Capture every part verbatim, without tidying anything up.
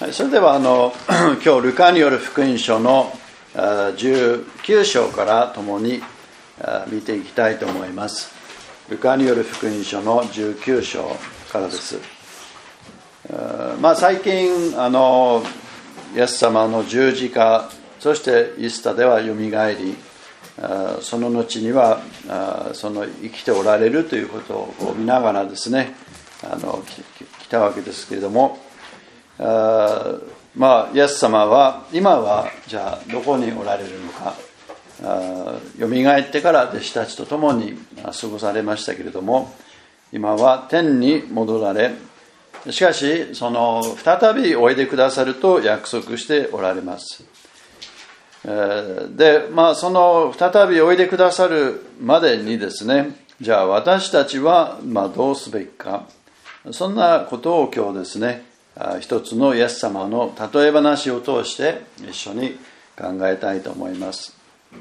はい、それではあの今日ルカによる福音書のじゅうきゅう章から共に見ていきたいと思います。ルカによる福音書のじゅうきゅう章からです。まあ、最近あのイエス様の十字架、そしてイースターではよみがえり、その後にはその生きておられるということを見ながらですね、あの来たわけですけれども、あまあイエス様は今はじゃあどこにおられるのか。よみがえってから弟子たちと共に過ごされましたけれども、今は天に戻られ、しかしその再びおいでくださると約束しておられます。で、まあその再びおいでくださるまでにですね、じゃあ私たちはまあどうすべきか、そんなことを今日ですね、一つのイエス様の例え話を通して一緒に考えたいと思います。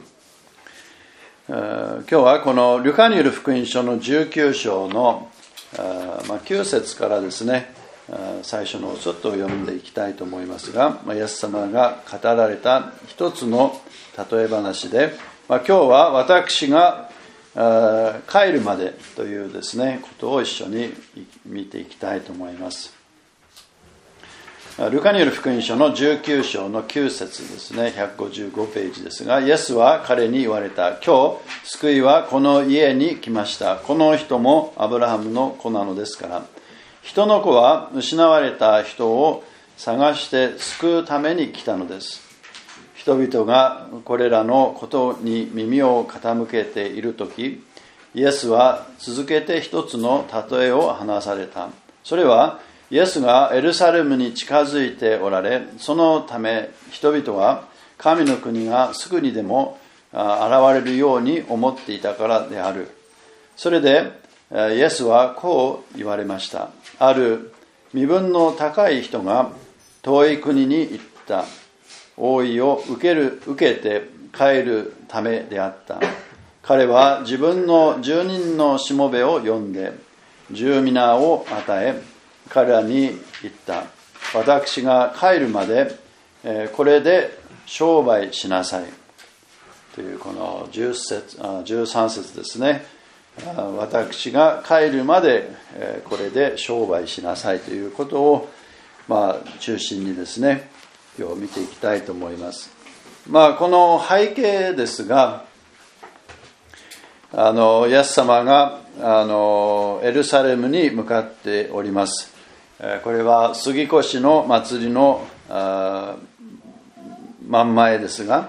今日はこのルカによる福音書のじゅうきゅう章のきゅう節からですね、最初のをちょっと読んでいきたいと思いますが、イエス様が語られた一つの例え話で、今日は私が帰るまでというですねことを一緒に見ていきたいと思います。ルカによる福音書のじゅうきゅう章のきゅう節ですね、ひゃくごじゅうごページですが、イエスは彼に言われた。今日救いはこの家に来ました。この人もアブラハムの子なのですから。人の子は失われた人を探して救うために来たのです。人々がこれらのことに耳を傾けているとき、イエスは続けて一つの例えを話された。それはイエスがエルサレムに近づいておられ、そのため人々は神の国がすぐにでも現れるように思っていたからである。それでイエスはこう言われました。ある身分の高い人が遠い国に行った。王位を受ける、受けて帰るためであった。彼は自分の住人のしもべを呼んで十皆を与え、彼らに言った。私が帰るまでこれで商売しなさい。というこのじゅう節、じゅうさん節ですね。私が帰るまでこれで商売しなさいということを、まあ、中心にですね、今日見ていきたいと思います。まあ、この背景ですが、あのイエス様があのエルサレムに向かっております。これは杉越の祭りの真ん前ですが、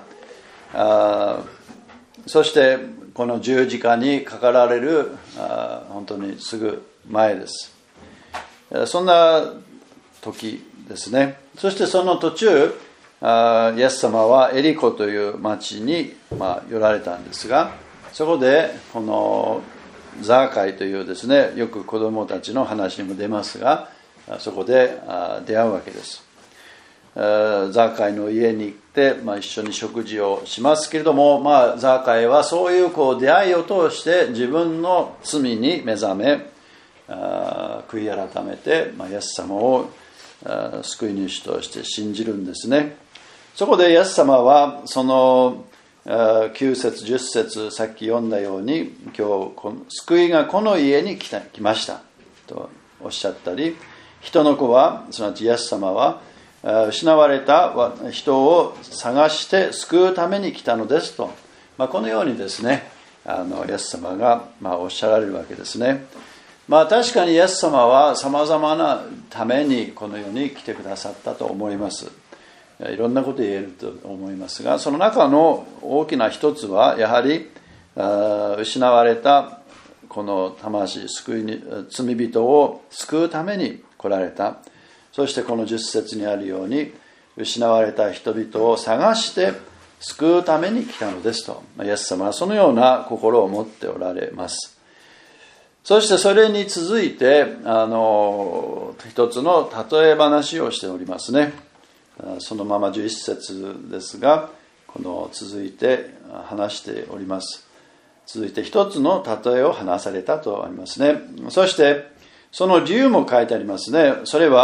そしてこの十字架にかかられる本当にすぐ前です。そんな時ですね。そしてその途中、イエス様はエリコという町に寄られたんですが、そこでこのザーカイというですね、よく子供たちの話にも出ますが、そこで出会うわけです。ザーカイの家に行って、まあ、一緒に食事をしますけれども、まあ、ザーカイはそういうこう出会いを通して自分の罪に目覚め、悔い改めて、まあ、イエス様を救い主として信じるんですね。そこでイエス様はそのきゅう節じゅっ節さっき読んだように、今日この救いがこの家に来た、来ましたとおっしゃったり、人の子は、すなわちイエス様は失われた人を探して救うために来たのですと、まあ、このようにですね、あのイエス様がまあおっしゃられるわけですね。まあ確かにイエス様はさまざまなためにこの世に来てくださったと思います。いろんなこと言えると思いますが、その中の大きな一つはやはり失われたこの魂、救いに罪人を救うために来られた。そしてこのじゅっ節にあるように、失われた人々を探して救うために来たのですと、イエス様はそのような心を持っておられます。そしてそれに続いてあの一つの例え話をしておりますね。そのままじゅういち節ですが、この続いて話しております。続いて一つの例えを話されたとありますね。そしてその理由も書いてありますね。それは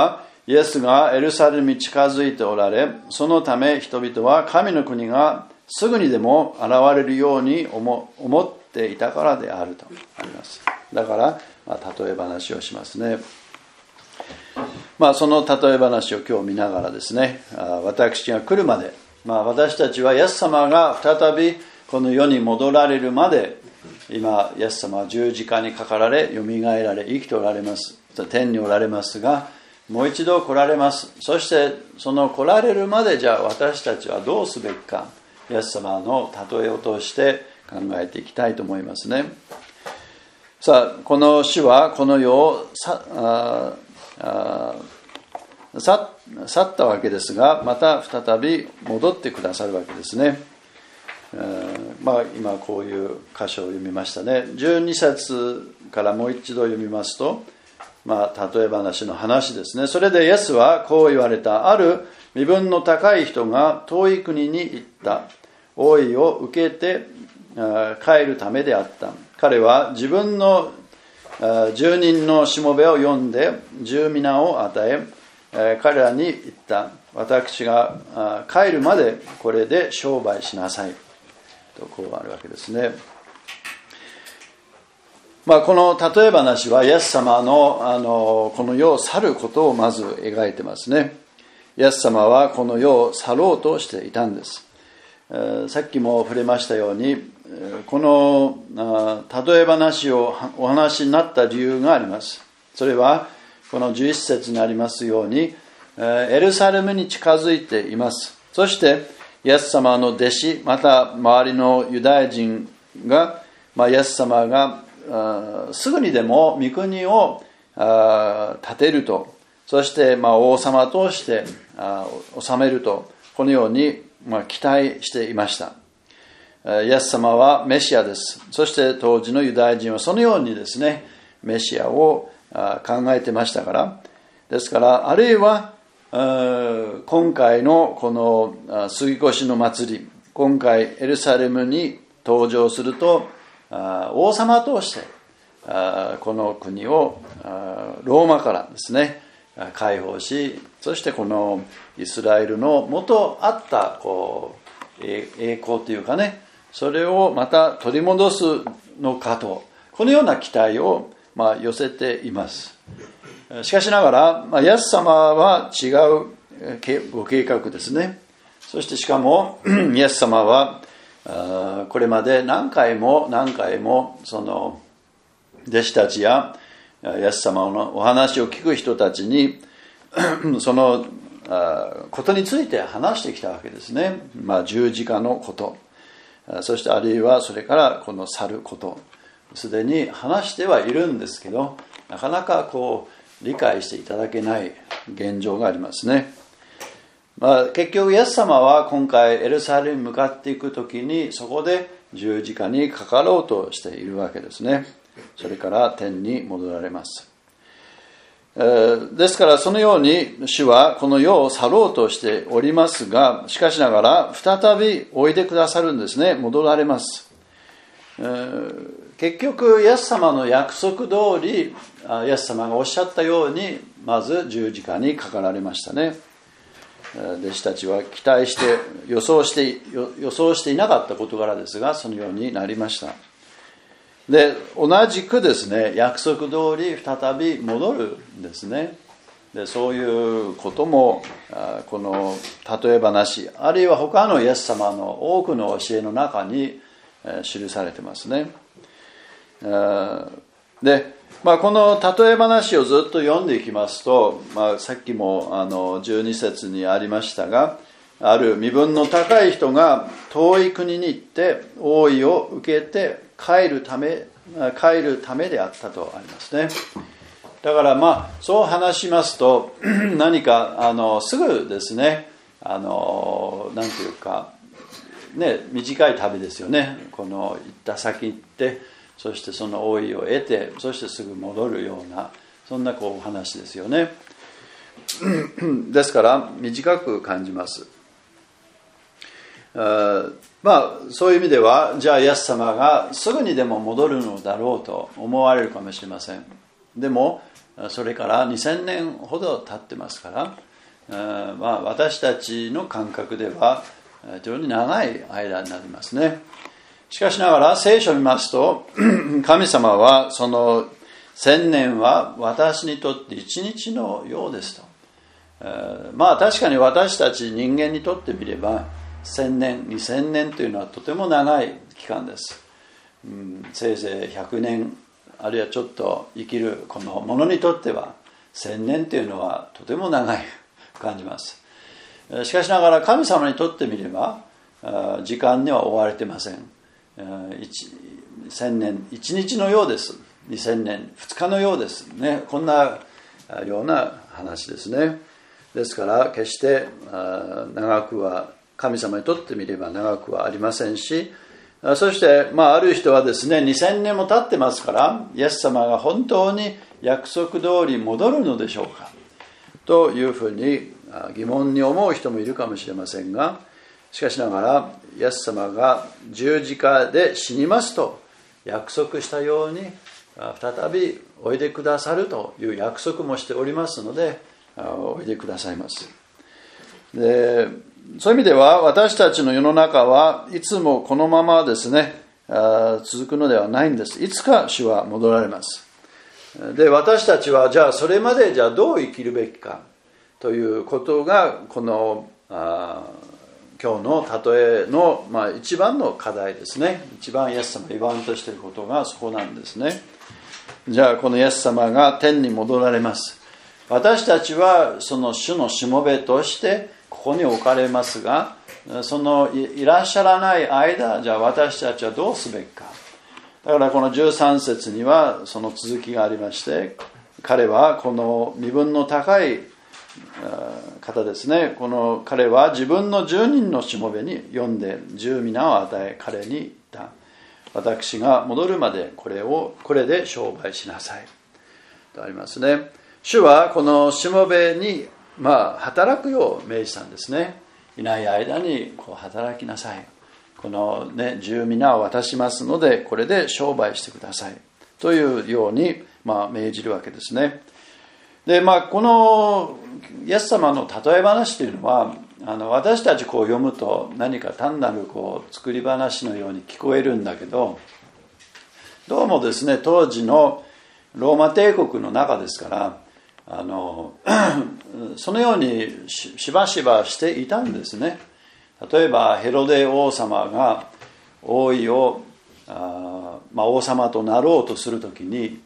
イエスがエルサレムに近づいておられ、そのため人々は神の国がすぐにでも現れるように思っていたからであるとあります。だから、まあ、例え話をしますね。まあ、その例え話を今日見ながらですね、私が来るまで、まあ、私たちはイエス様が再びこの世に戻られるまで、今イエス様は十字架にかかられ、よみがえられ、生きておられます。天におられますが、もう一度来られます。そしてその来られるまで、じゃあ私たちはどうすべきか、イエス様の例えを通して考えていきたいと思いますね。さあ、この主はこの世をさああ去, 去ったわけですが、また再び戻ってくださるわけですね。まあ、今こういう箇所を読みましたね。じゅうに節からもう一度読みますと、まあ、例え話の話ですね。それでイエスはこう言われた。ある身分の高い人が遠い国に行った。王位を受けて帰るためであった。彼は自分の住人のしもべを呼んで十皆を与え、彼らに言った。私が帰るまでこれで商売しなさいと、こうあるわけですね。まあ、この例え話はイエス様 の, あのこの世を去ることをまず描いてますね。イエス様はこの世を去ろうとしていたんです。さっきも触れましたように、この例え話をお話になった理由があります。それはこのじゅういち節にありますように、エルサレムに近づいています。そしてイエス様の弟子、また周りのユダヤ人が、まあ、イエス様がすぐにでも御国を建てると、そしてまあ王様として治めると、このようにまあ期待していました。イエス様はメシアです。そして当時のユダヤ人はそのようにですね、メシアを考えてましたから、ですからあるいは今回のこの杉越の祭り、今回エルサレムに登場すると、王様としてこの国をローマからですね解放し、そしてこのイスラエルの元あったこう栄光というかね、それをまた取り戻すのかと、このような期待をまあ寄せています。しかしながら、まあ、イエス様は違うご計画ですね。そしてしかもイエス様はこれまで何回も何回もその弟子たちやイエス様のお話を聞く人たちにそのことについて話してきたわけですね。まあ、十字架のこと、そしてあるいはそれからこの去ること、すでに話してはいるんですけど、なかなかこう理解していただけない現状がありますね。まあ、結局イエス様は今回エルサレムに向かっていくときに、そこで十字架にかかろうとしているわけですね。それから天に戻られます。ですからそのように主はこの世を去ろうとしておりますが、しかしながら再びおいでくださるんですね。戻られます。結局イエス様の約束通り、イエス様がおっしゃったように、まず十字架にかかられましたね。弟子たちは期待して予想して予想していなかった事柄ですが、そのようになりました。で、同じくですね、約束通り再び戻るんですね。で、そういうこともこの例え話、あるいは他のイエス様の多くの教えの中に記されてますね。で、まあ、この例え話をずっと読んでいきますと、まあ、さっきもあのじゅうに節にありましたが、ある身分の高い人が遠い国に行って王位を受けて帰るため帰るためであったとありますね。だからまあそう話しますと何かあのすぐですね、あのなんていうかね、短い旅ですよね。この行った先行って、そしてその王位を得て、そしてすぐ戻るような、そんなこうお話ですよね。ですから短く感じます。あまあそういう意味では、じゃあイエス様がすぐにでも戻るのだろうと思われるかもしれません。でもそれからにせんねんほど経ってますから、まあ、私たちの感覚では非常に長い間になりますね。しかしながら聖書を見ますと、神様はその千年は私にとって一日のようですと。まあ確かに私たち人間にとってみれば千年、二千年というのはとても長い期間です。うん、せいぜいひゃくねんあるいはちょっと生きるこのものにとっては千年というのはとても長い感じます。しかしながら神様にとってみれば時間には追われてません。千年一日のようです。二千年二日のようですね。こんなような話ですね。ですから決して長くは神様にとってみれば長くはありませんし、そして、まあ、ある人はですねにせんねんも経ってますからイエス様が本当に約束通り戻るのでしょうかというふうに疑問に思う人もいるかもしれませんが、しかしながらイエス様が十字架で死にますと約束したように再びおいでくださるという約束もしておりますのでおいでくださいます。で、そういう意味では私たちの世の中はいつもこのままですね続くのではないんです。いつか主は戻られます。で、私たちはじゃあそれまでじゃあどう生きるべきかということがこのあ今日の例えの、まあ、一番の課題ですね。一番イエス様が言わんとしていることがそこなんですね。じゃあこのイエス様が天に戻られます。私たちはその主のしもべとしてここに置かれますが、その い, いらっしゃらない間、じゃあ私たちはどうすべきか。だからこのじゅうさん節にはその続きがありまして、彼はこの身分の高い方ですね。この彼は自分の十人のしもべに呼んで十皆を与え彼に言った。私が戻るまでこれをこれで商売しなさいとありますね。主はこのしもべにまあ働くよう命じたんですね。いない間にこう働きなさい。このね十皆を渡しますのでこれで商売してくださいというようにまあ命じるわけですね。でまあこのイエス様の例え話というのはあの私たちこう読むと何か単なるこう作り話のように聞こえるんだけど、どうもですね当時のローマ帝国の中ですからあのそのようにしばしばしていたんですね。例えばヘロデ王様が王位をあ、まあ、王様となろうとするときに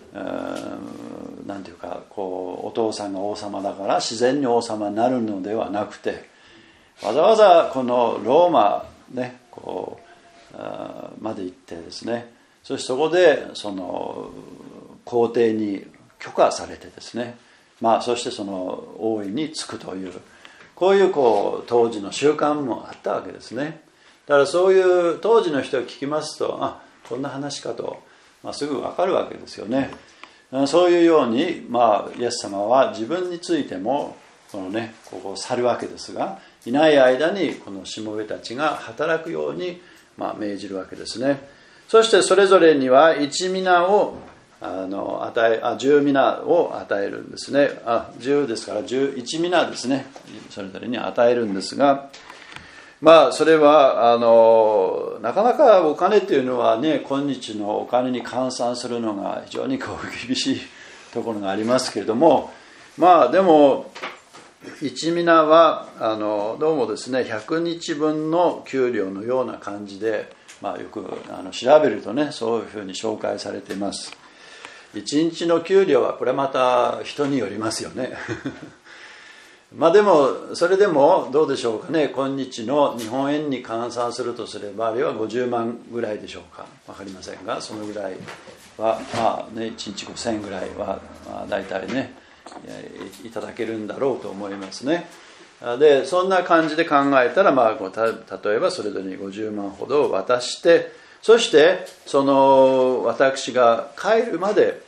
なんていうかこうお父さんが王様だから自然に王様になるのではなくて、わざわざこのローマ、ね、こうあまで行ってですね、そしてそこでその皇帝に許可されてですね、まあそしてその王位に就くというこういうこう当時の習慣もあったわけですね。だからそういう当時の人を聞きますと、あ、こんな話かと、まあ、すぐ分かるわけですよね。そういうように、まあ、イエス様は自分についてもこのねここを去るわけですが、いない間にこのしもべたちが働くように、まあ、命じるわけですね。そしてそれぞれには一皆をあの与えあ十皆を与えるんですね。あ十ですから十一皆ですね、それぞれに与えるんですが、まあそれはあのなかなかお金というのはね今日のお金に換算するのが非常にこう厳しいところがありますけれども、まあでも一皆はあのどうもですねひゃくにちぶんの給料のような感じで、まあ、よくあの調べるとねそういうふうに紹介されています。いちにちの給料はこれまた人によりますよねまあでもそれでもどうでしょうかね、今日の日本円に換算するとすればあるいはごじゅうまんぐらいでしょうか、分かりませんが、そのぐらいはまあねいちにちごせんえんぐらいはまあ大体ねいただけるんだろうと思いますね。でそんな感じで考えたら、まあ、例えばそれぞれにごじゅうまんほど渡して、そしてその私が帰るまで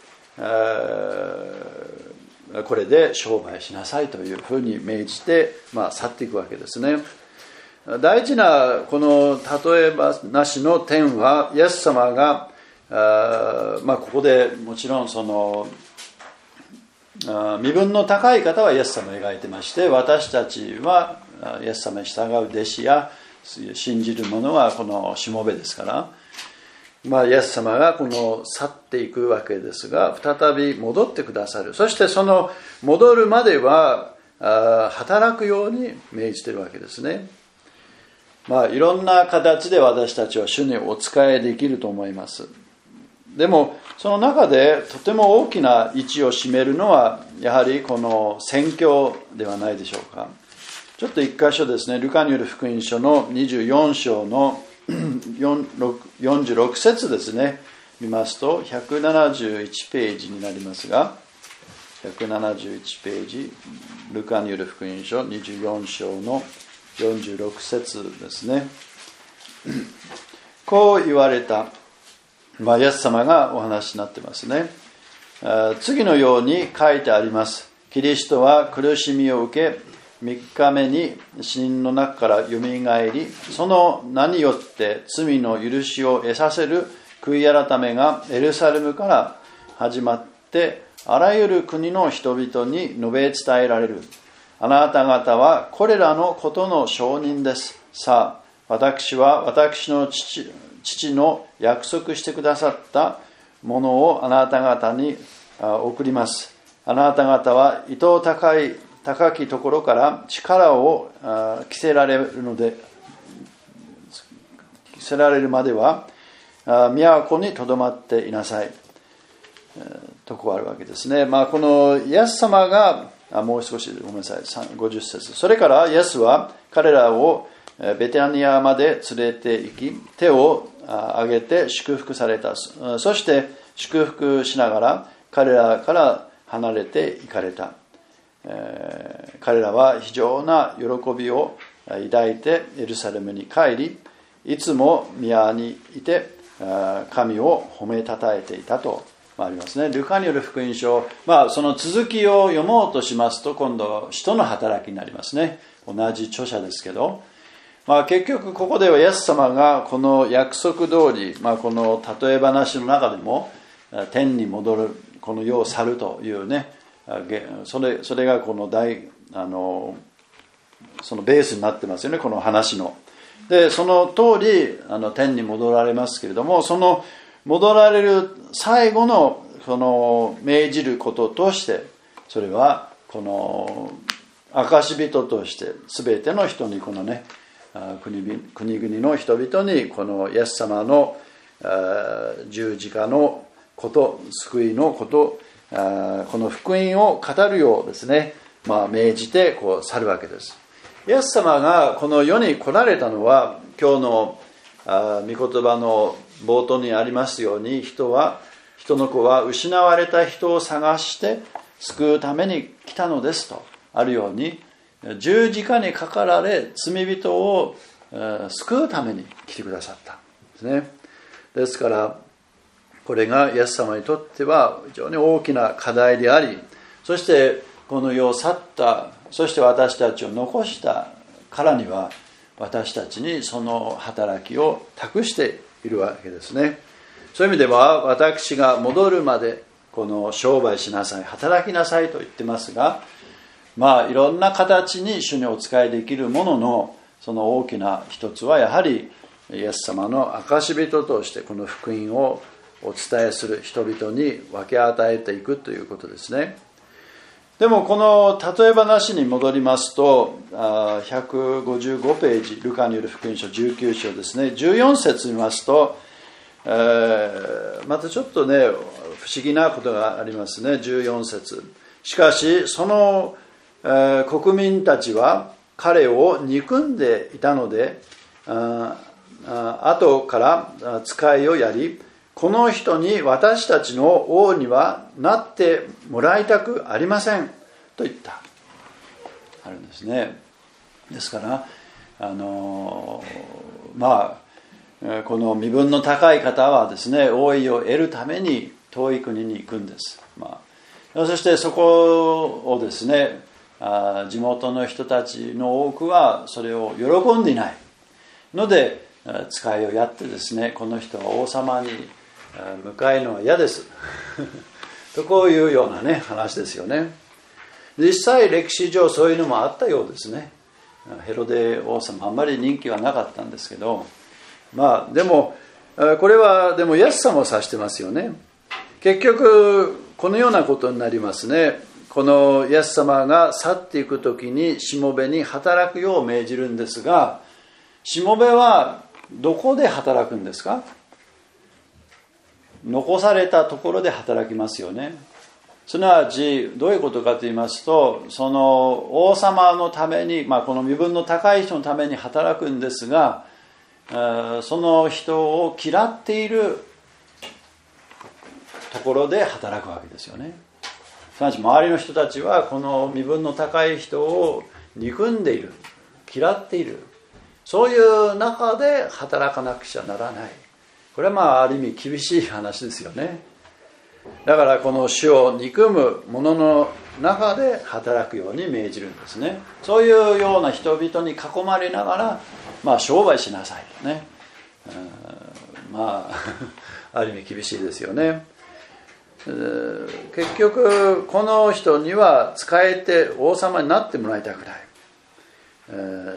これで商売しなさいというふうに命じて、まあ、去っていくわけですね。大事なこの例え話の点はイエス様があ、まあ、ここでもちろんその身分の高い方はイエス様を描いてまして、私たちはイエス様に従う弟子や信じる者はこのしもべですから、まあ、イエス様がこの去っていくわけですが、再び戻ってくださる。そしてその戻るまでは働くように命じているわけですね。まあ、いろんな形で私たちは主にお仕えできると思います。でもその中でとても大きな位置を占めるのはやはりこの宣教ではないでしょうか。ちょっと一箇所ですね、ルカによる福音書のにじゅうよん章のよんじゅうろく節ですね、見ますとひゃくななじゅういちページになりますが、ひゃくななじゅういちページ、ルカによる福音書にじゅうよん章のよんじゅうろく節ですね。こう言われた、まあ、イエス様がお話になってますね。次のように書いてあります。キリストは苦しみを受け、みっかめに死人の中からよみがえり、その名によって罪の許しを得させる悔い改めがエルサレムから始まって、あらゆる国の人々に述べ伝えられる。あなた方はこれらのことの証人です。さあ、私は私の父、父の約束してくださったものをあなた方に送ります。あなた方は意図高い高きところから力を着せられるので着せられるまでは都にとどまっていなさいとこあるわけですね。まあ、このイエス様があもう少しごめんなさいごじゅっ節、それからイエスは彼らをベテアニアまで連れて行き、手を挙げて祝福された。そして祝福しながら彼らから離れて行かれた。えー、彼らは非常な喜びを抱いてエルサレムに帰り、いつも宮にいて神を褒めたたえていたとありますね。ルカによる福音書、まあ、その続きを読もうとしますと今度使徒の働きになりますね。同じ著者ですけど、まあ、結局ここではイエス様がこの約束通り、まあ、この例え話の中でも天に戻る、この世を去るというね、それ、それがこの大あのそのベースになってますよね、この話の。でその通りあの天に戻られますけれども、その戻られる最後のその命じることとして、それはこの証人として全ての人にこのね、国々の人々にこのイエス様の十字架のこと、救いのこと、この福音を語るようですね、まあ、命じてこう去るわけです。イエス様がこの世に来られたのは、今日の御言葉の冒頭にありますように、人は人の子は失われた人を探して救うために来たのですとあるように、十字架にかかられ罪人を救うために来てくださったんですね。ですからこれがイエス様にとっては非常に大きな課題であり、そしてこの世を去った、そして私たちを残したからには、私たちにその働きを託しているわけですね。そういう意味では、私が戻るまでこの商売しなさい、働きなさいと言ってますが、まあいろんな形に主にお仕えできるものの、その大きな一つはやはりイエス様の証人としてこの福音をお伝えする人々に分け与えていくということですね。でもこの例え話に戻りますと、ひゃくごじゅうごページ、ルカによる福音書じゅうきゅう章ですね、じゅうよん節見ますと、えー、またちょっとね不思議なことがありますね。じゅうよん節、しかしその、えー、国民たちは彼を憎んでいたので、ああ後から使いをやり、この人に私たちの王にはなってもらいたくありませんと言ったあるんですね。ですからあのまあこの身分の高い方はですね、王位を得るために遠い国に行くんです、まあ、そしてそこをですね、あ地元の人たちの多くはそれを喜んでいないので、使いをやってですね、この人は王様に迎えるのは嫌ですとこういうようなね話ですよね。実際歴史上そういうのもあったようですね。ヘロデ王様あんまり人気はなかったんですけど、まあでもこれはでもイエス様を指してますよね。結局このようなことになりますね。このイエス様が去っていくときにしもべに働くよう命じるんですが、しもべはどこで働くんですか？残されたところで働きますよね。すなわちどういうことかと言いますと、その王様のために、まあ、この身分の高い人のために働くんですが、その人を嫌っているところで働くわけですよね。すなわち周りの人たちはこの身分の高い人を憎んでいる、嫌っている、そういう中で働かなくちゃならない。これはまあある意味厳しい話ですよね。だからこの主を憎む者の中で働くように命じるんですね。そういうような人々に囲まれながら、まあ商売しなさいとね、まあある意味厳しいですよね。結局この人には仕えて王様になってもらいたくない。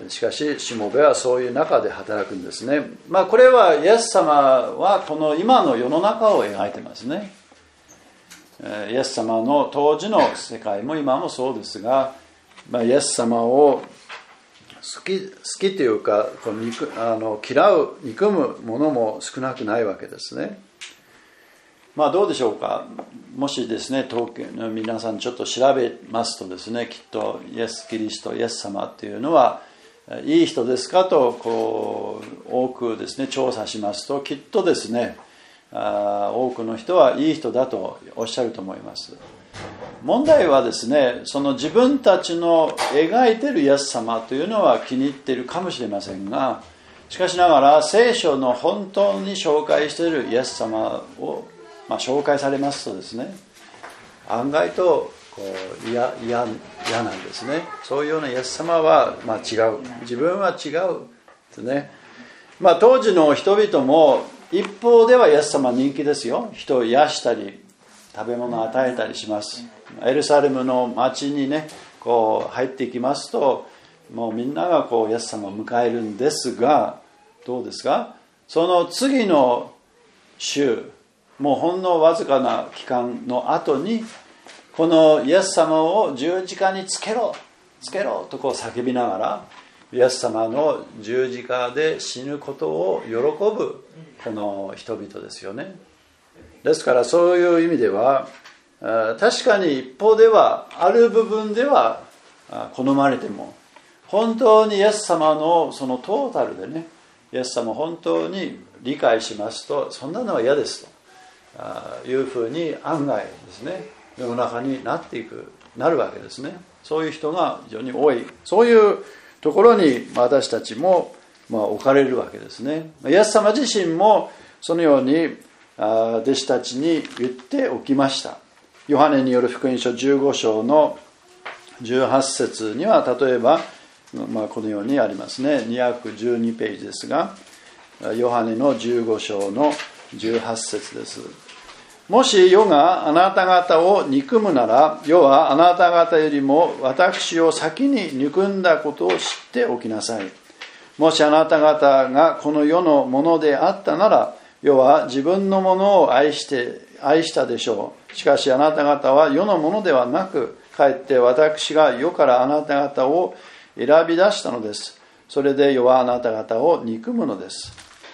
しかししもべはそういう中で働くんですね。まあこれはイエス様はこの今の世の中を描いてますね。イエス様の当時の世界も今もそうですが、まあ、イエス様を好き、好きというかこの憎あの嫌う憎む者も少なくないわけですね。まあどうでしょうか。もしですね、東京の皆さんちょっと調べますとですね、きっとイエス・キリスト、イエス様っていうのはいい人ですかとこう多くですね調査しますと、きっとですねあ多くの人はいい人だとおっしゃると思います。問題はですね、その自分たちの描いているイエス様というのは気に入っているかもしれませんが、しかしながら聖書の本当に紹介しているイエス様を、まあ、紹介されますとですね、案外とこう嫌嫌嫌なんですね。そういうようなイエス様は、まあ、違う、自分は違うですね。まあ、当時の人々も一方ではイエス様人気ですよ。人を癒したり食べ物を与えたりします。エルサレムの町にねこう入っていきますと、もうみんながこうイエス様を迎えるんですが、どうですか、その次の週、もうほんのわずかな期間の後にこのイエス様を十字架につけろつけろとこう叫びながらイエス様の十字架で死ぬことを喜ぶこの人々ですよね。ですからそういう意味では確かに一方ではある部分では好まれても、本当にイエス様のそのトータルでね、イエス様を本当に理解しますと、そんなのは嫌ですというふうに案外ですね世の中になっていくなるわけですね。そういう人が非常に多い、そういうところに私たちもまあ置かれるわけですね。イエス様自身もそのように弟子たちに言っておきました。ヨハネによる福音書じゅうご章のじゅうはち節には例えば、まあ、このようにありますね。にひゃくじゅうにページですが、ヨハネのじゅうご章のじゅうはち節です。もし世があなた方を憎むなら、世はあなた方よりも私を先に憎んだことを知っておきなさい。もしあなた方がこの世のものであったなら、世は自分のものを愛して愛したでしょう。しかしあなた方は世のものではなく、かえって私が世からあなた方を選び出したのです。それで世はあなた方を憎むのです。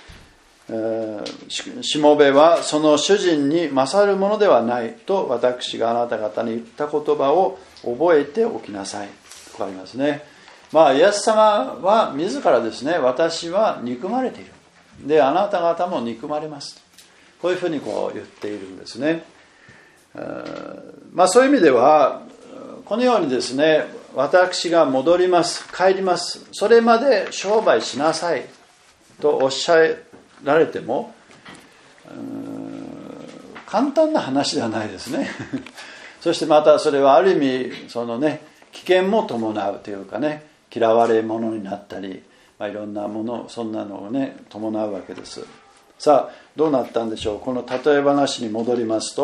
しもべはその主人に勝るものではないと私があなた方に言った言葉を覚えておきなさい。わかりますね。まあイエス様は自らですね、私は憎まれている。で、あなた方も憎まれます。こういうふうにこう言っているんですね。まあそういう意味ではこのようにですね、私が戻ります、帰ります、それまで商売しなさいとおっしゃられても簡単な話ではないですね。そしてまたそれはある意味そのね、危険も伴うというかね、嫌われ者になったり、まあ、いろんなものそんなのをね伴うわけです。さあどうなったんでしょう。この例え話に戻りますと、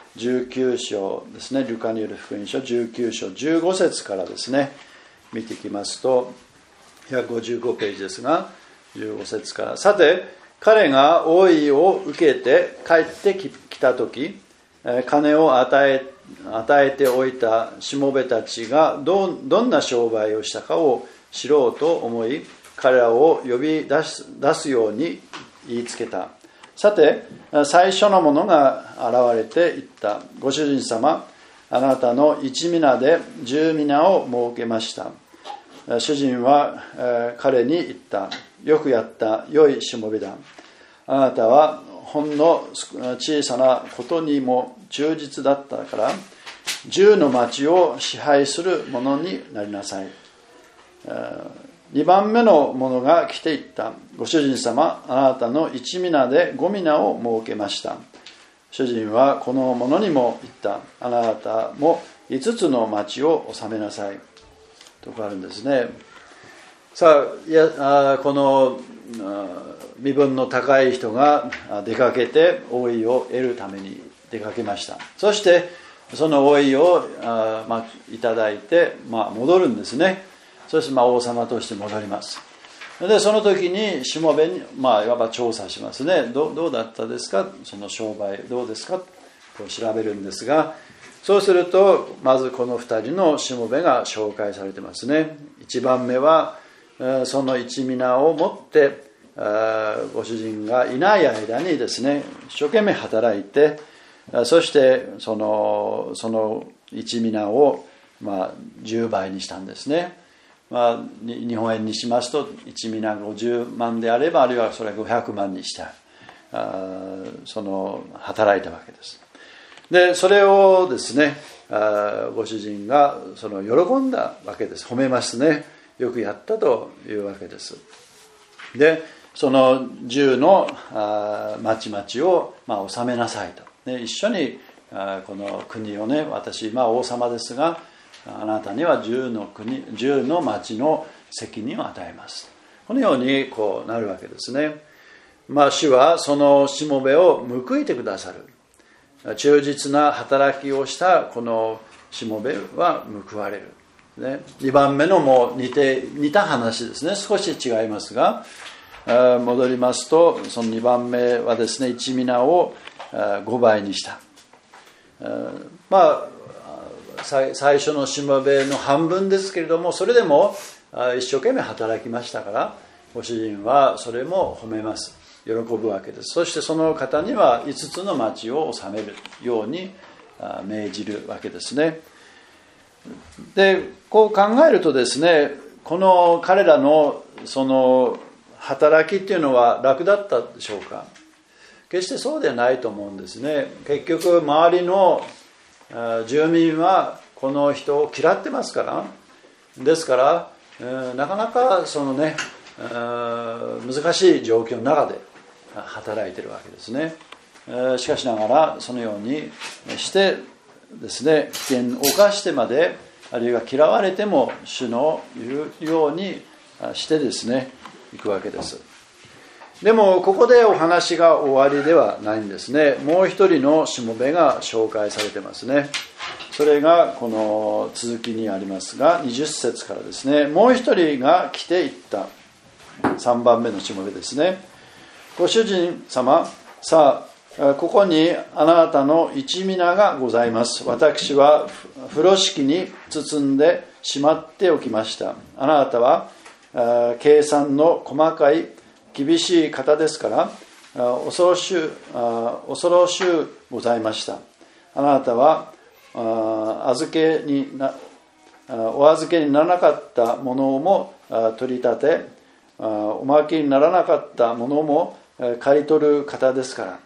じゅうきゅう章ですね、ルカによる福音書じゅうきゅう章じゅうご節からですね、見ていきますと、ひゃくごじゅうごページですが、じゅうご節から、さて彼が王位を受けて帰ってきたとき、金を与え与えておいたしもべたちが ど, どんな商売をしたかを知ろうと思い、彼らを呼び出 す, 出すように言いつけた。さて最初の者が現れて言った。ご主人様、あなたの一皆で十皆を設けました。主人は彼に言った。よくやった、良いしもべだ。あなたはほんの小さなことにも忠実だったから、十の町を支配する者になりなさい。二番目の者が来ていった。ご主人様、あなたの一皆で五皆を設けました。主人はこの者にも言った。あなたも五つの町を治めなさい。とかあるんですね。さあ、いやあこの身分の高い人が出かけて王位を得るために出かけました。そしてその王位をあ、まあ、いただいて、まあ、戻るんですね。そしてまあ王様として戻ります。でその時にしもべに、まあ、いわば調査しますね。 ど, どうだったですか、その商売どうですかと調べるんですが、そうするとまずこのふたりのしもべが紹介されてますね。いちばんめはその一皆を持ってご主人がいない間にですね、一生懸命働いて、そしてそのその一皆をまあじゅうばいにしたんですね。まあ、日本円にしますといち皆ごじゅうまんであれば、あるいはそれごひゃくまんにしたあその働いたわけです。でそれをですね、あご主人がその喜んだわけです。褒めますね。よくやったというわけです。でそのじゅうの町々をまあ治めなさいと、ね、一緒にこの国をね、私今王様ですが、あなたにはじゅうの国、じゅうの町の責任を与えます。このようにこうなるわけですね。まあ主はそのしもべを報いてくださる。忠実な働きをしたこのしもべは報われる。ね、にばんめのも似て似た話ですね。少し違いますが、戻りますと、そのにばんめはですね、一皆をごばいにした。まあ最初のしもべの半分ですけれども、それでも一生懸命働きましたから、ご主人はそれも褒めます。喜ぶわけです。そしてその方にはいつつの町を治めるように命じるわけですね。でこう考えるとですね、この彼らのその働きっていうのは楽だったでしょうか。決してそうではないと思うんですね。結局周りの住民はこの人を嫌ってますから、ですから、えー、なかなかそのね、えー、難しい状況の中で働いているわけですね。えー、しかしながらそのようにしてですね、危険を冒してまで、あるいは嫌われても主の言うようにしてですね、行くわけです。でもここでお話が終わりではないんですね。もう一人のしもべが紹介されてますね。それがこの続きにありますが、にじゅっ節からですね。もう一人が来ていった。さんばんめのしもべですね。ご主人様、さあここにあなたの一皆がございます。私は風呂敷に包んでしまっておきました。あなたは計算の細かい厳しい方ですから、恐ろしゅう恐ろしゅうございました。あなたは預けになお預けにならなかったものも取り立て、おまけにならなかったものも買い取る方ですから。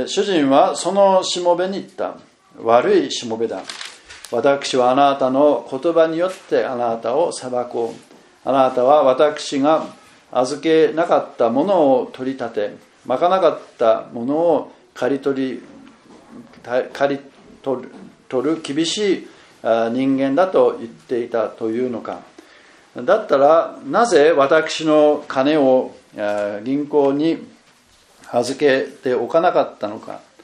主人はそのしもべに言った。悪いしもべだ。私はあなたの言葉によってあなたを裁こう。あなたは私が預けなかったものを取り立て、まかなかったものを刈り取り刈り取る、取る厳しい人間だと言っていたというのか。だったらなぜ私の金を銀行に預けておかなかったのか。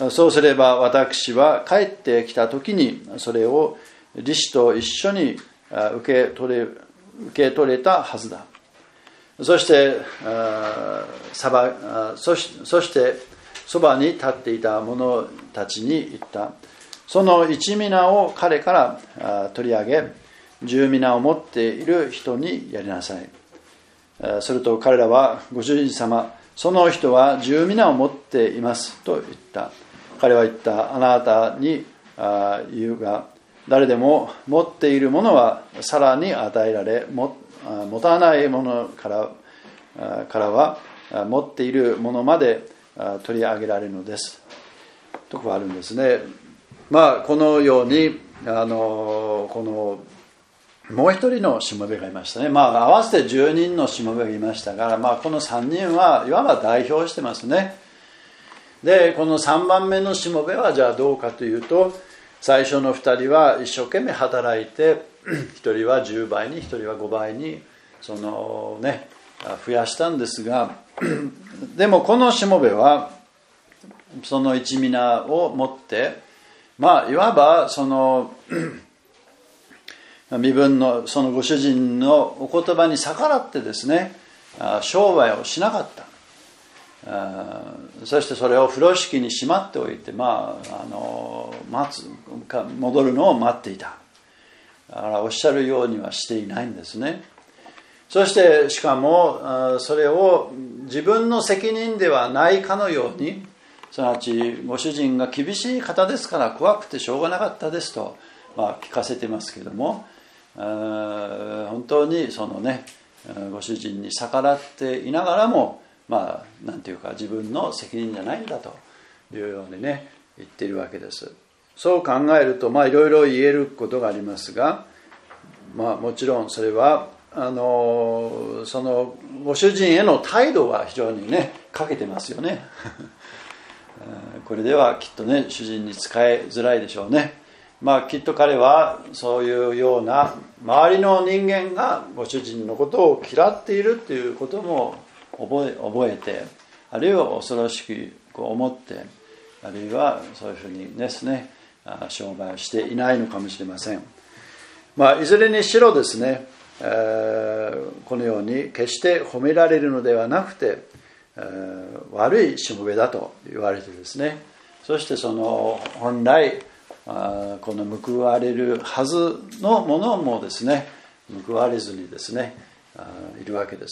そうすれば私は帰ってきた時にそれを利子と一緒に受け取れ、受け取れたはずだ。そしてさばそし、そしてそばに立っていた者たちに言った。その一minaを彼から取り上げ、十minaを持っている人にやりなさい。すると彼らは、ご主人様、その人は十minaを持っていますと言った。彼は言った。あなたに言うが、誰でも持っているものはさらに与えられ、持たないものからからは持っているものまで取り上げられるのです。ところがあるんですね。まあこのようにあのこのもう一人のしもべがいましたね。まあ合わせてじゅうにんのしもべがいましたが、まあこのさんにんはいわば代表してますね。でこのさんばんめのしもべはじゃあどうかというと、最初のふたりは一生懸命働いて、ひとりはじゅうばいにひとりはごばいにそのね増やしたんですが、でもこのしもべはその一minaを持って、まあいわばその身分のそのご主人のお言葉に逆らってですね、商売をしなかった。そしてそれを風呂敷にしまっておいて、まあ、あの待つ戻るのを待っていた。だからおっしゃるようにはしていないんですね。そしてしかもそれを自分の責任ではないかのように、すなわちご主人が厳しい方ですから怖くてしょうがなかったですと、まあ、聞かせてますけども、本当にそのねご主人に逆らっていながらも、まあなんていうか自分の責任じゃないんだというようにね言っているわけです。そう考えるとまあいろいろ言えることがありますが、まあもちろんそれはあのそのご主人への態度は非常にね欠けてますよね。これではきっとね主人に仕えづらいでしょうね。まあきっと彼はそういうような周りの人間がご主人のことを嫌っているということも覚え、覚えて、あるいは恐ろしく思って、あるいはそういうふうにですね商売をしていないのかもしれません。まあいずれにしろですね、えー、このように決して褒められるのではなくて、えー、悪いしもべだと言われてですね、そしてその本来あこの報われるはずのものもですね報われずにですねあいるわけです。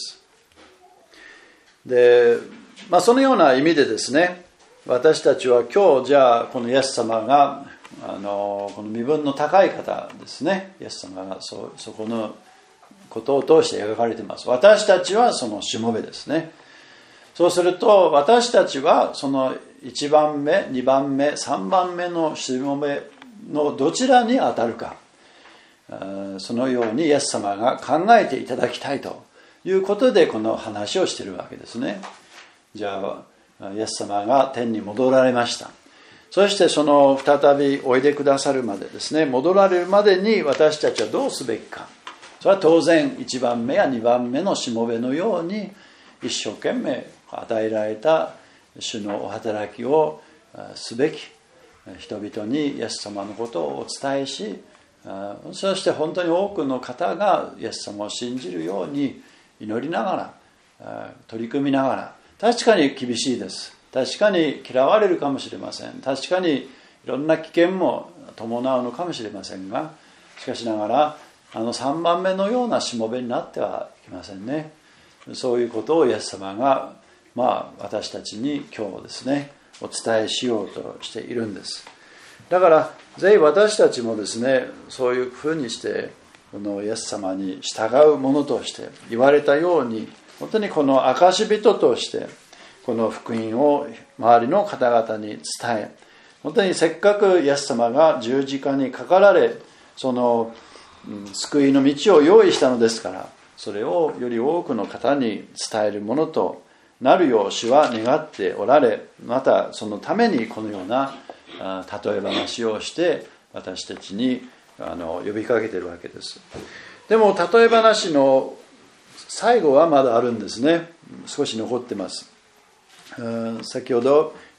で、まあ、そのような意味でですね、私たちは今日じゃあこのイエス様があのこの身分の高い方ですね、イエス様が そ, そこのことを通して描かれています。私たちはそのしもべですね。そうすると私たちはそのいちばんめ、にばんめ、さんばんめのしもべのどちらに当たるか、そのようにイエス様が考えていただきたいということでこの話をしているわけですね。じゃあイエス様が天に戻られました。そしてその再びおいでくださるまでですね、戻られるまでに私たちはどうすべきか。それは当然いちばんめやにばんめのしもべのように一生懸命与えられた主のお働きをすべき、人々にイエス様のことをお伝えし、そして本当に多くの方がイエス様を信じるように祈りながら取り組みながら、確かに厳しいです。確かに嫌われるかもしれません。確かにいろんな危険も伴うのかもしれませんが、しかしながらあのさんばんめのようなしもべになってはいけませんね。そういうことをイエス様が、まあ、私たちに今日ですねお伝えしようとしているんです。だからぜひ私たちもですねそういうふうにしてこのイエス様に従うものとして言われたように、本当にこの証人としてこの福音を周りの方々に伝え、本当にせっかくイエス様が十字架にかかられその救いの道を用意したのですから、それをより多くの方に伝えるものとなるよう主は願っておられ、またそのためにこのような例え話をして私たちにあの呼びかけているわけです。でも例え話の最後はまだあるんですね。少し残ってます。先ほど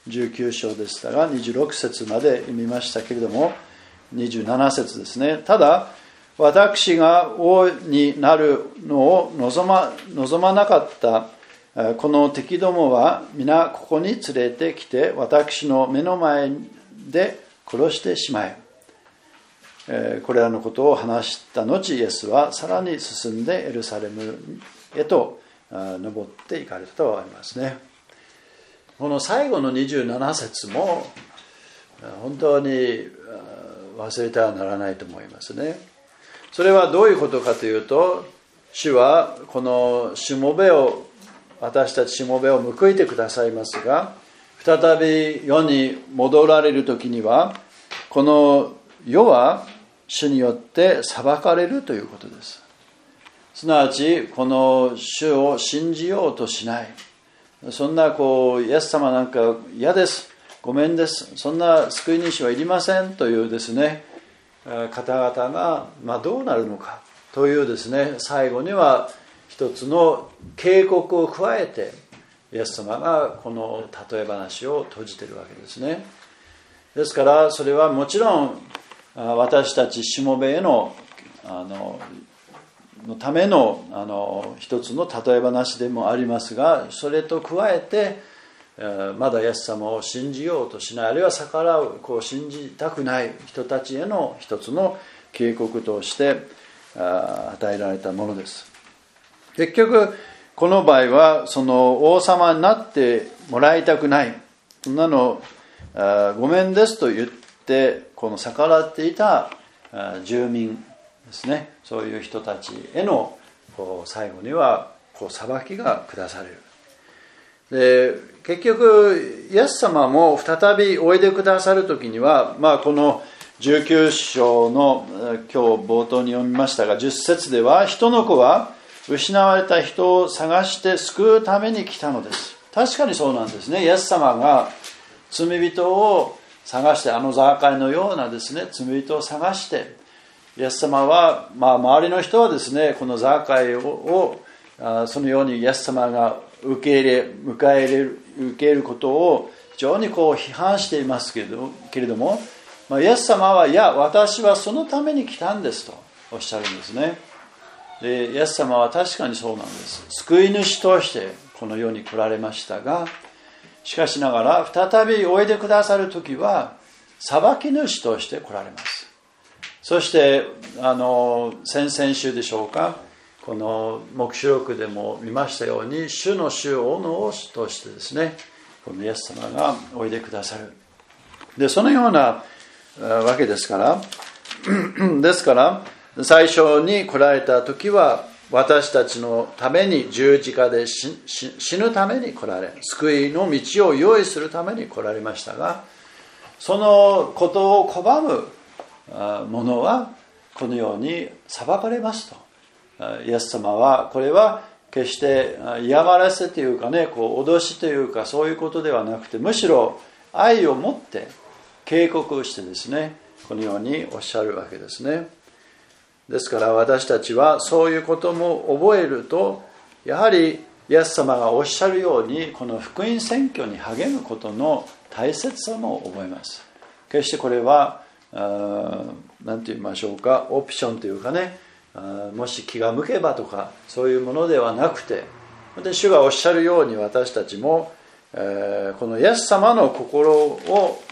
じゅうきゅう章でしたがにじゅうろく節まで読みましたけれども、にじゅうなな節ですね。ただ私が王になるのを望ま、望まなかったこの敵どもは皆ここに連れてきて私の目の前で殺してしまえ。これらのことを話した後、イエスはさらに進んでエルサレムへと登っていかれたとありますね。この最後のにじゅうなな節も本当に忘れてはならないと思いますね。それはどういうことかというと、主はこのしもべを、私たちしもべを報いてくださいますが、再び世に戻られる時にはこの世は主によって裁かれるということです。すなわちこの主を信じようとしない、そんなこうイエス様なんか嫌です、ごめんです、そんな救い主はいりませんというですね方々が、まあ、どうなるのかというですね、最後には一つの警告を加えてイエス様がこの例え話を閉じているわけですね。ですからそれはもちろん私たちしもべへのあののためのあの一つの例え話でもありますが、それと加えてまだイエス様を信じようとしない、あるいは逆らう、こう信じたくない人たちへの一つの警告として与えられたものです。結局この場合はその王様になってもらいたくない、そんなのごめんですと言ってこの逆らっていた住民ですね、そういう人たちへのこう最後にはこう裁きが下される。で結局イエス様も再びおいでくださる時には、まあ、このじゅうきゅう章の今日冒頭に読みましたがじゅっ節では、人の子は失われた人を探して救うために来たのです。確かにそうなんですね。イエス様が罪人を探して、あのザーカイのようなですね罪人を探して、イエス様は、まあ、周りの人はですねこのザーカイを、をあそのようにイエス様が受け入れ迎え入れる受け入れることを非常にこう批判していますけれど、けれども、まあ、イエス様はいや私はそのために来たんですとおっしゃるんですね。でイエス様は確かにそうなんです。救い主としてこの世に来られましたが、しかしながら再びおいでくださるときは裁き主として来られます。そしてあの先々週でしょうか、この黙示録でも見ましたように、主の主王の王としてですねこのイエス様がおいでくださる。でそのようなわけですからですから最初に来られた時は私たちのために十字架で死ぬために来られ、救いの道を用意するために来られましたが、そのことを拒む者はこのように裁かれますと。イエス様はこれは決して嫌がらせというかね、こう脅しというかそういうことではなくて、むしろ愛を持って警告してですねこのようにおっしゃるわけですね。ですから私たちはそういうことも覚えると、やはりイエス様がおっしゃるようにこの福音宣教に励むことの大切さも覚えます。決してこれは何て言いましょうか、オプションというかね、もし気が向けばとかそういうものではなくて、で主がおっしゃるように私たちもこのイエス様の心を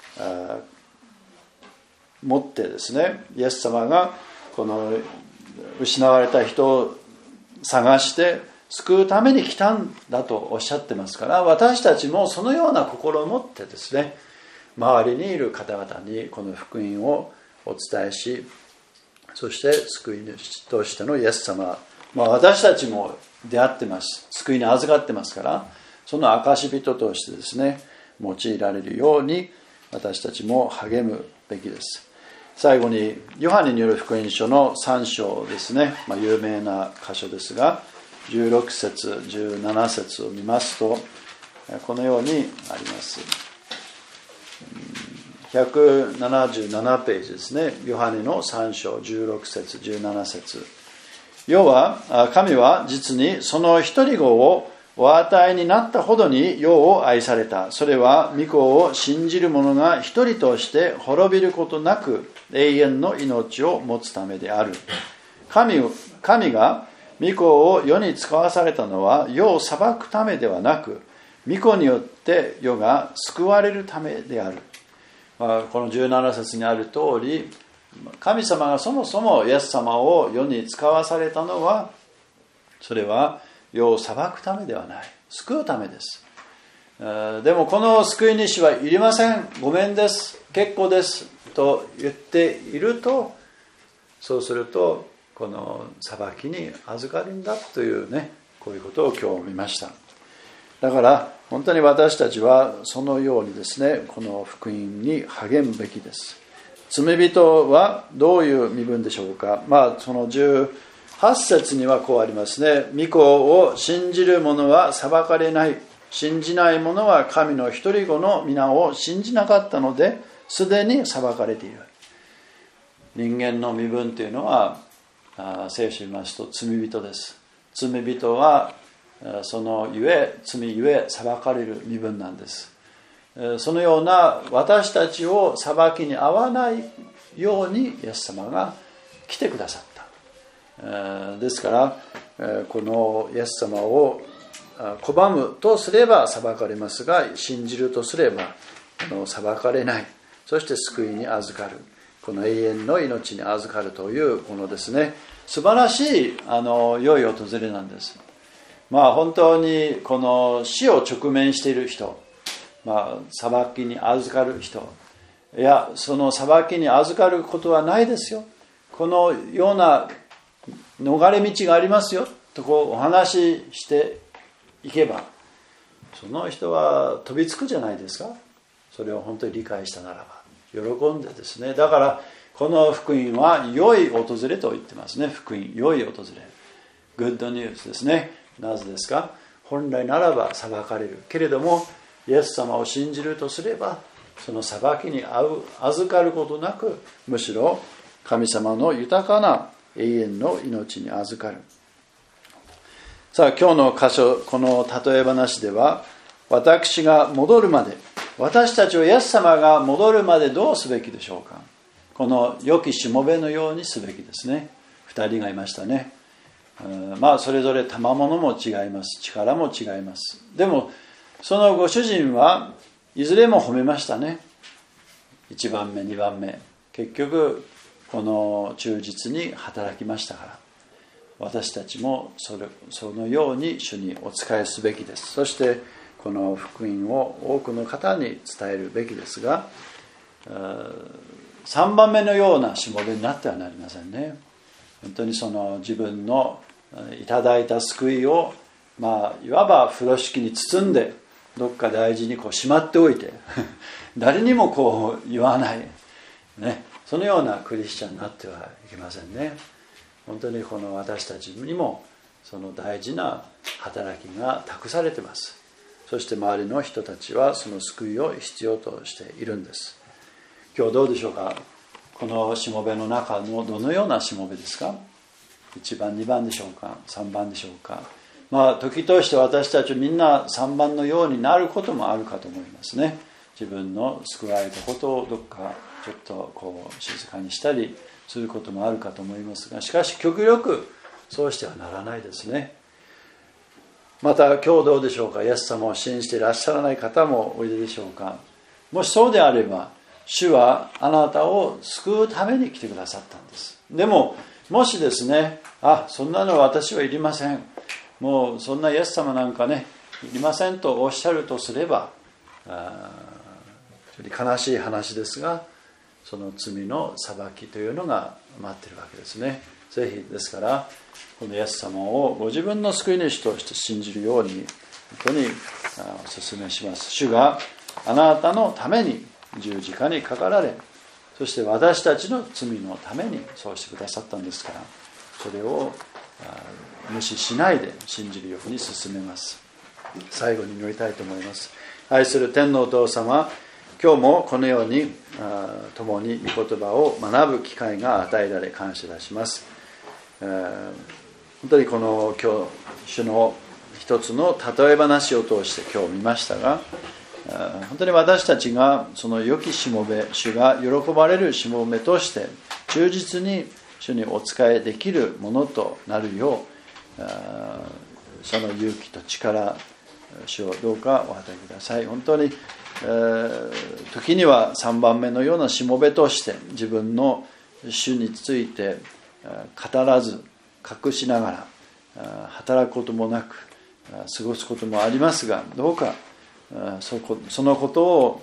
持ってですね、イエス様がこの失われた人を探して救うために来たんだとおっしゃってますから、私たちもそのような心を持ってですね周りにいる方々にこの福音をお伝えし、そして救い主としてのイエス様、まあ、私たちも出会ってます、救いに預かってますから、その証人としてですね用いられるように私たちも励むべきです。最後にヨハネによる福音書のさん章ですね、まあ、有名な箇所ですがじゅうろく節じゅうなな節を見ますとこのようにあります。ひゃくななじゅうななページですね。ヨハネのさん章じゅうろく節じゅうなな節、要は神は実にその一人子をお与えになったほどに世を愛された。それは御子を信じる者が一人として滅びることなく永遠の命を持つためである。 神, 神が御子を世に使わされたのは世を裁くためではなく、御子によって世が救われるためである。まあ、このじゅうなな節にある通り、神様がそもそもイエス様を世に使わされたのは、それは世を裁くためではない、救うためです。でもこの救い主はいりません、ごめんです、結構ですと言っていると、そうするとこの裁きに預かるんだというね、こういうことを今日見ました。だから本当に私たちはそのようにですね、この福音に励むべきです。罪人はどういう身分でしょうか。まあそのじゅうはち節にはこうありますね。御子を信じる者は裁かれない、信じない者は神の一人子の皆を信じなかったのですでに裁かれている。人間の身分というのは、聖書を見ますと罪人です。罪人はそのゆえ、罪ゆえ裁かれる身分なんです。そのような私たちを裁きに合わないようにイエス様が来てくださった。ですからこのイエス様を拒むとすれば裁かれますが、信じるとすれば裁かれない、そして救いに預かる、この永遠の命に預かるというこのですね、素晴らしいあの良い訪れなんです。まあ本当にこの死を直面している人、まあ裁きに預かる人、いやその裁きに預かることはないですよ、このような逃れ道がありますよとこうお話ししていけば、その人は飛びつくじゃないですか。それを本当に理解したならば喜んでですね。だからこの福音は良い訪れと言ってますね。福音、良い訪れ、グッドニュースですね。なぜですか。本来ならば裁かれるけれども、イエス様を信じるとすればその裁きに遭う預かることなく、むしろ神様の豊かな永遠の命に預かる。さあ今日の箇所、この例え話では、私が戻るまで、私たちをイエス様が戻るまでどうすべきでしょうか。この良きしもべのようにすべきですね。二人がいましたね。まあそれぞれ賜物も違います、力も違います。でもそのご主人はいずれも褒めましたね。いちばんめにばんめ、結局この忠実に働きましたから、私たちもそれそのように主にお仕えすべきです。そしてこの福音を多くの方に伝えるべきですが、さんばんめのようなしもべになってはなりませんね。本当にその自分のいただいた救いを、まあいわば風呂敷に包んでどっか大事にこうしまっておいて誰にもこう言わない、ね、そのようなクリスチャンになってはいけませんね。本当にこの私たちにもその大事な働きが託されています。そして周りの人たちはその救いを必要としているんです。今日どうでしょうか。このしもべの中のどのようなしもべですか。いちばんにばんでしょうか、さんばんでしょうか。まあ時として私たちみんなさんばんのようになることもあるかと思いますね。自分の救われたことをどっかちょっとこう静かにしたりすることもあるかと思いますが、しかし極力そうしてはならないですね。また今日どうでしょうか。イエス様を信じていらっしゃらない方もおいででしょうか。もしそうであれば、主はあなたを救うために来てくださったんです。でももしですね、あ、そんなの私はいりません、もうそんなイエス様なんかねいりませんとおっしゃるとすれば、あ悲しい話ですが、その罪の裁きというのが待っているわけですね。ぜひですからこのイエス様をご自分の救い主として信じるように本当にお勧めします。主があなたのために十字架にかかられ、そして私たちの罪のためにそうしてくださったんですから、それを無視しないで信じるように進めます。最後に祈りたいと思います。愛する天のお父様、今日もこのように共に御言葉を学ぶ機会が与えられ感謝いたします。本当にこの今日主の一一つの例え話を通して今日見ましたが、本当に私たちがその良きしもべ、主が喜ばれるしもべとして忠実に主にお仕えできるものとなるよう、その勇気と力、主をどうかお与えください。本当に、えー、時にはさんばんめのようなしもべとして自分の主について語らず隠しながら働くこともなく過ごすこともありますが、どうかそのことを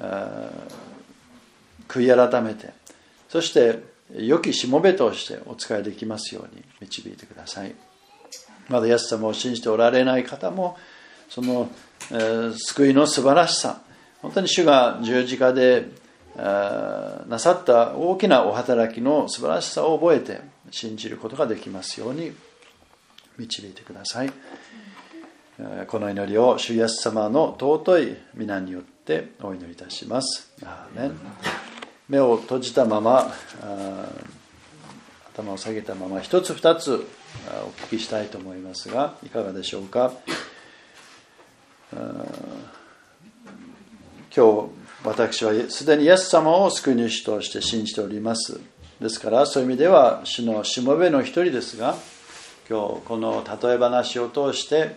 悔い改めて、そして良きしもべとしてお仕えできますように導いてください。まだイエス様を信じておられない方も、その、えー、救いの素晴らしさ、本当に主が十字架で、えー、なさった大きなお働きの素晴らしさを覚えて信じることができますように導いてください。えー、この祈りを主イエス様の尊い皆によってお祈りいたします。アーメン。目を閉じたまま、頭を下げたまま一つ二つお聞きしたいと思いますが、いかがでしょうか。今日私はすでにイエス様を救い主として信じております。ですからそういう意味では主のしもべの一人ですが、今日この例え話を通して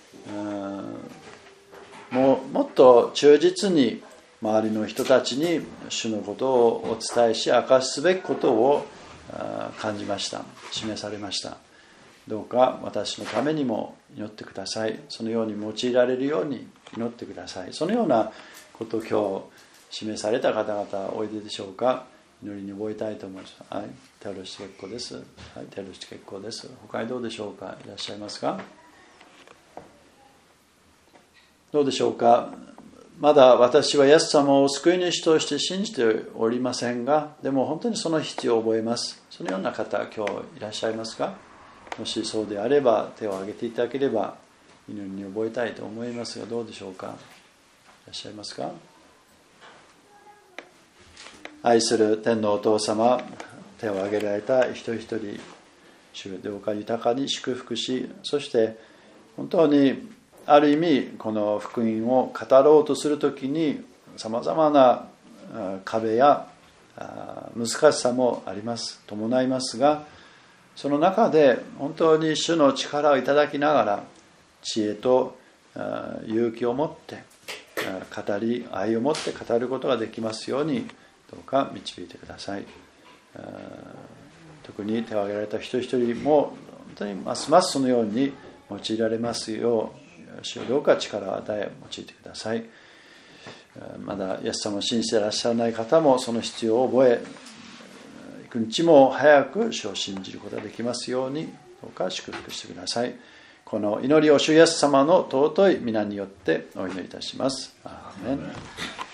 もうもっと忠実に周りの人たちに主のことをお伝えし明かしすべきことを感じました。示されました。どうか私のためにも祈ってください。そのように用いられるように祈ってください。そのようなことを今日示された方々おいででしょうか。祈りに覚えたいと思います。はい、手下ろして結構です。はい、手下ろして結構です。他にどうでしょうか。いらっしゃいますか。どうでしょうか。まだ私はイエス様を救い主として信じておりませんが、でも本当にその必要を覚えます。そのような方今日いらっしゃいますか。もしそうであれば手を挙げていただければ祈りに覚えたいと思いますが、どうでしょうか。いらっしゃいますか。愛する天のお父様、手を挙げられた一人一人主どうか豊かに祝福し、そして本当にある意味この福音を語ろうとするときにさまざまな壁や難しさもあります伴いますが、その中で本当に主の力をいただきながら知恵と勇気を持って語り、愛を持って語ることができますようにどうか導いてください。特に手を挙げられた一人一人も本当にますますそのように用いられますよう、主をどうか力を与え用いてください。まだイエス様を信じていらっしゃらない方もその必要を覚え、幾日も早く主を信じることができますようにどうか祝福してください。この祈りを主イエス様の尊い皆によってお祈りいたします。アーメン。